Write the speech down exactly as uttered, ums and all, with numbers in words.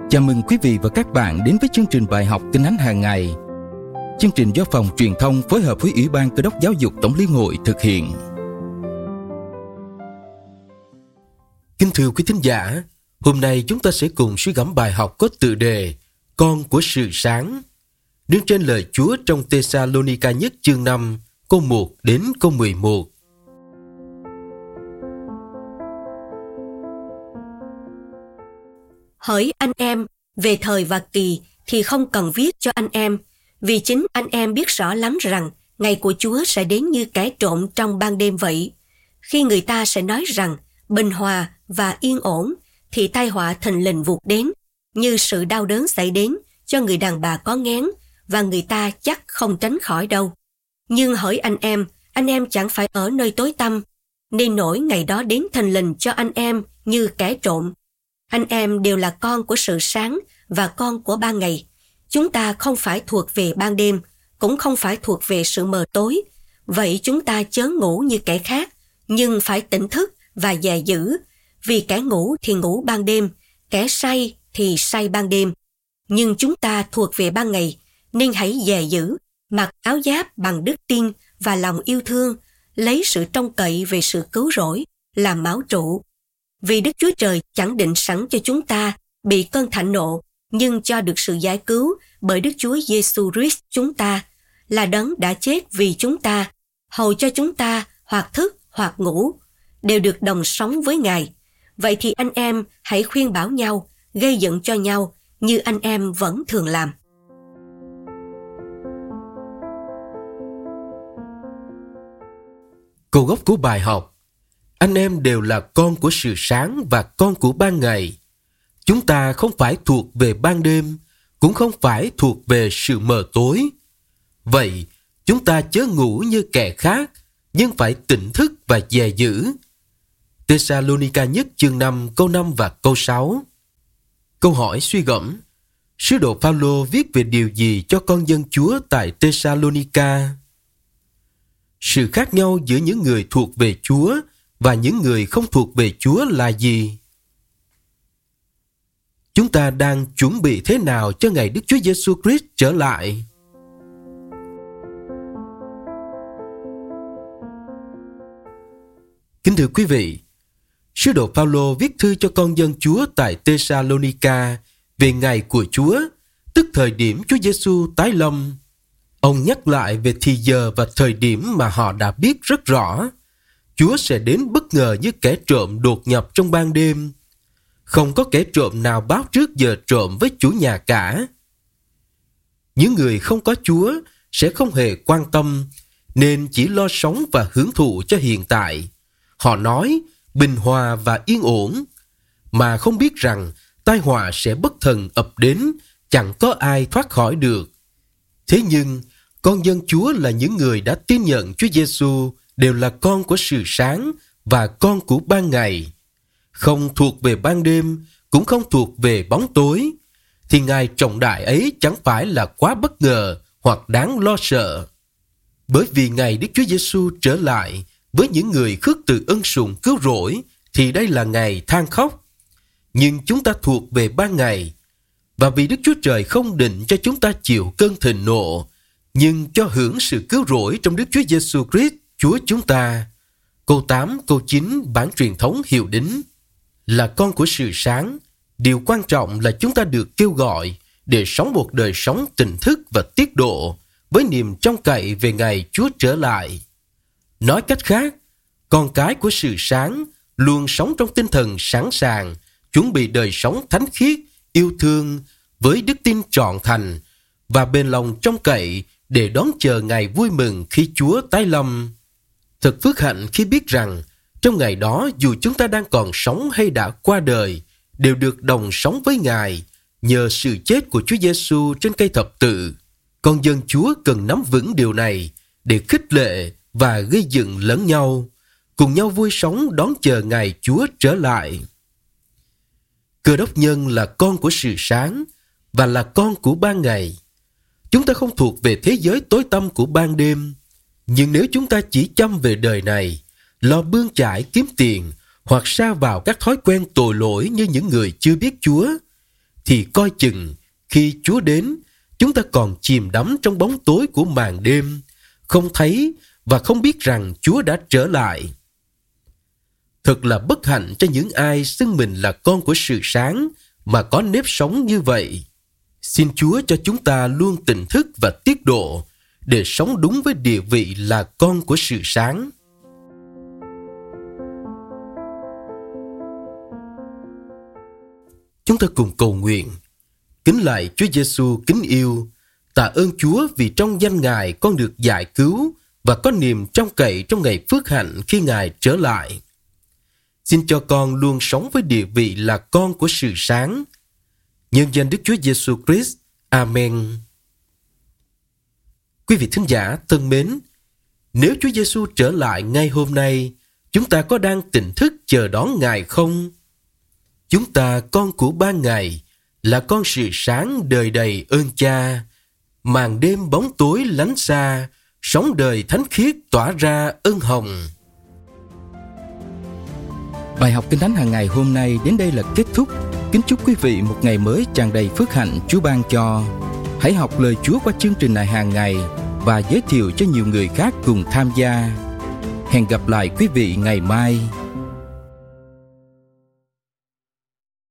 Chào mừng quý vị và các bạn đến với chương trình bài học Kinh Thánh hàng ngày. Chương trình do Phòng Truyền thông phối hợp với Ủy ban Cơ đốc Giáo dục Tổng Liên hội thực hiện. Kính thưa quý thính giả, hôm nay chúng ta sẽ cùng suy gẫm bài học có tựa đề Con của sự sáng, nương trên lời Chúa trong Tê-sa-lô-ni-ca nhất chương năm, câu một đến câu mười một. Hỡi anh em, về thời và kỳ thì không cần viết cho anh em, vì chính anh em biết rõ lắm rằng ngày của Chúa sẽ đến như kẻ trộm trong ban đêm vậy. Khi người ta sẽ nói rằng bình hòa và yên ổn, thì tai họa thình lình vụt đến, như sự đau đớn xảy đến cho người đàn bà có nghén, và người ta chắc không tránh khỏi đâu. Nhưng hỡi anh em, anh em chẳng phải ở nơi tối tăm, nên nỗi ngày đó đến thình lình cho anh em như kẻ trộm. Anh em đều là con của sự sáng và con của ban ngày. Chúng ta không phải thuộc về ban đêm, cũng không phải thuộc về sự mờ tối. Vậy chúng ta chớ ngủ như kẻ khác, nhưng phải tỉnh thức và dè giữ. Vì kẻ ngủ thì ngủ ban đêm, kẻ say thì say ban đêm. Nhưng chúng ta thuộc về ban ngày, nên hãy dè giữ, mặc áo giáp bằng đức tin và lòng yêu thương, lấy sự trông cậy về sự cứu rỗi làm máu trụ. Vì Đức Chúa Trời chẳng định sẵn cho chúng ta bị cơn thạnh nộ, nhưng cho được sự giải cứu bởi Đức Chúa Giêsu Christ chúng ta, là đấng đã chết vì chúng ta, hầu cho chúng ta hoặc thức hoặc ngủ đều được đồng sống với Ngài. Vậy thì anh em hãy khuyên bảo nhau, gây dựng cho nhau như anh em vẫn thường làm. Câu gốc của bài học: anh em đều là con của sự sáng và con của ban ngày. Chúng ta không phải thuộc về ban đêm, cũng không phải thuộc về sự mờ tối. Vậy, chúng ta chớ ngủ như kẻ khác, nhưng phải tỉnh thức và dè giữ. Tê-sa-lô-ni-ca nhất chương năm, câu năm và câu sáu. Câu hỏi suy gẫm: sứ đồ Phao-lô viết về điều gì cho con dân Chúa tại Tê-sa-lô-ni-ca? Sự khác nhau giữa những người thuộc về Chúa và những người không thuộc về Chúa là gì? Chúng ta đang chuẩn bị thế nào cho ngày Đức Chúa Giêsu Christ trở lại? Kính thưa quý vị, sứ đồ Phao-lô viết thư cho con dân Chúa tại Tê-sa-lô-ni-ca về ngày của Chúa, tức thời điểm Chúa Giêsu tái lâm. Ông nhắc lại về thì giờ và thời điểm mà họ đã biết rất rõ. Chúa sẽ đến bất ngờ như kẻ trộm đột nhập trong ban đêm. Không có kẻ trộm nào báo trước giờ trộm với chủ nhà cả. Những người không có Chúa sẽ không hề quan tâm, nên chỉ lo sống và hưởng thụ cho hiện tại. Họ nói bình hòa và yên ổn, mà không biết rằng tai họa sẽ bất thần ập đến, chẳng có ai thoát khỏi được. Thế nhưng, con dân Chúa là những người đã tin nhận Chúa Giêsu đều là con của sự sáng và con của ban ngày. Không thuộc về ban đêm, cũng không thuộc về bóng tối, thì ngày trọng đại ấy chẳng phải là quá bất ngờ hoặc đáng lo sợ. Bởi vì ngày Đức Chúa Giêsu trở lại với những người khước từ ân sủng cứu rỗi, thì đây là ngày than khóc. Nhưng chúng ta thuộc về ban ngày, và vì Đức Chúa Trời không định cho chúng ta chịu cơn thịnh nộ, nhưng cho hưởng sự cứu rỗi trong Đức Chúa Giêsu Christ, Chúa chúng ta. Câu tám, câu chín bản truyền thống hiệu đính. Là con của sự sáng, điều quan trọng là chúng ta được kêu gọi để sống một đời sống tỉnh thức và tiết độ, với niềm trông cậy về ngày Chúa trở lại. Nói cách khác, con cái của sự sáng luôn sống trong tinh thần sẵn sàng, chuẩn bị đời sống thánh khiết, yêu thương, với đức tin trọn thành, và bền lòng trông cậy để đón chờ ngày vui mừng khi Chúa tái lâm. Thật phước hạnh khi biết rằng, trong ngày đó dù chúng ta đang còn sống hay đã qua đời, đều được đồng sống với Ngài nhờ sự chết của Chúa Giêsu trên cây thập tự. Con dân Chúa cần nắm vững điều này để khích lệ và gây dựng lẫn nhau, cùng nhau vui sống đón chờ ngày Chúa trở lại. Cơ đốc nhân là con của sự sáng và là con của ban ngày. Chúng ta không thuộc về thế giới tối tăm của ban đêm, nhưng nếu chúng ta chỉ chăm về đời này, lo bươn chải kiếm tiền hoặc sa vào các thói quen tội lỗi như những người chưa biết Chúa, thì coi chừng khi Chúa đến, chúng ta còn chìm đắm trong bóng tối của màn đêm, không thấy và không biết rằng Chúa đã trở lại. Thật là bất hạnh cho những ai xưng mình là con của sự sáng mà có nếp sống như vậy. Xin Chúa cho chúng ta luôn tỉnh thức và tiết độ để sống đúng với địa vị là con của sự sáng. Chúng ta cùng cầu nguyện. Kính lạy Chúa Giêsu kính yêu, tạ ơn Chúa vì trong danh Ngài con được giải cứu và có niềm trông cậy trong ngày phước hạnh khi Ngài trở lại. Xin cho con luôn sống với địa vị là con của sự sáng. Nhân danh Đức Chúa Giêsu Christ. Amen. Quý vị thính giả thân mến, nếu Chúa Giêsu trở lại ngay hôm nay, chúng ta có đang tỉnh thức chờ đón Ngài không? Chúng ta con của ban ngày, là con sự sáng đời đầy ơn Cha. Màn đêm bóng tối lánh xa, sống đời thánh khiết tỏa ra ơn hồng. Bài học Kinh Thánh hàng ngày hôm nay đến đây là kết thúc. Kính chúc quý vị một ngày mới tràn đầy phước hạnh Chúa ban cho. Hãy học lời Chúa qua chương trình này hàng ngày và giới thiệu cho nhiều người khác cùng tham gia. Hẹn gặp lại quý vị ngày mai.